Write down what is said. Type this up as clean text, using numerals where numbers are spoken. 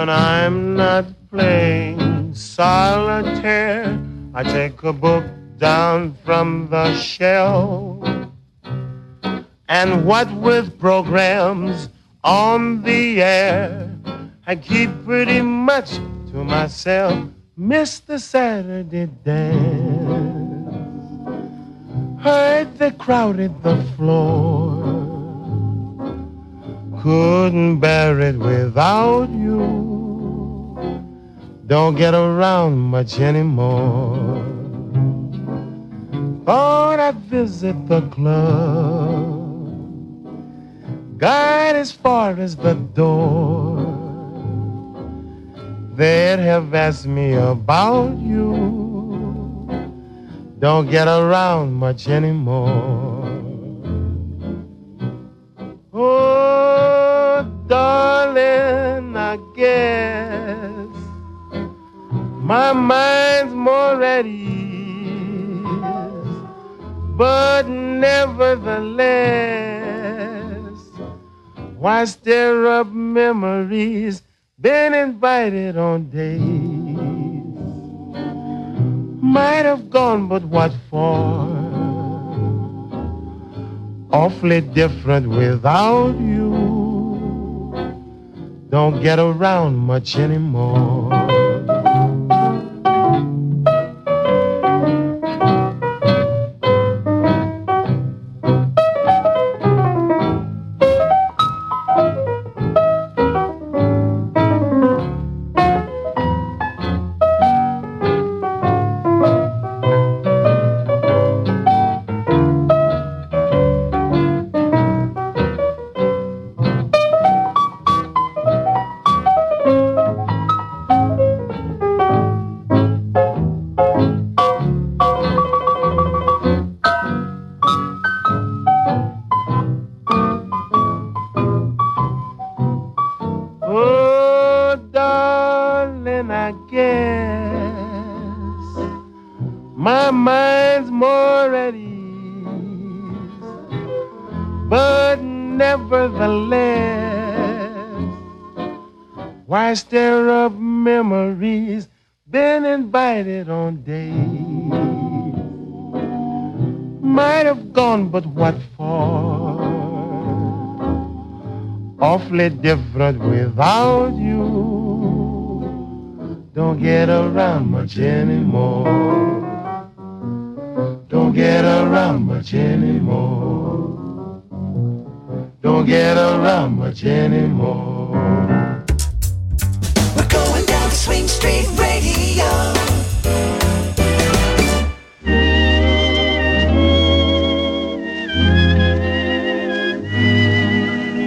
when I'm not playing solitaire, I take a book down from the shelf. And what with programs on the air, I keep pretty much to myself. Miss the Saturday dance. Heard they crowded the floor. Couldn't bear it without you. Don't get around much anymore. Thought I'd visit the club. Got as far as the door. They'd have asked me about you. Don't get around much anymore. Oh, darling, I guess my mind's more at ease, but nevertheless, why stir up memories? Been invited on days. Might have gone, but what for? Awfully different without you. Don't get around much anymore. I guess my mind's more at ease, but nevertheless, why stir up memories? Been invited on days. Might have gone, but what for? Awfully different without you. Don't get around much anymore. Don't get around much anymore. Don't get around much anymore. We're going down to Swing Street Radio.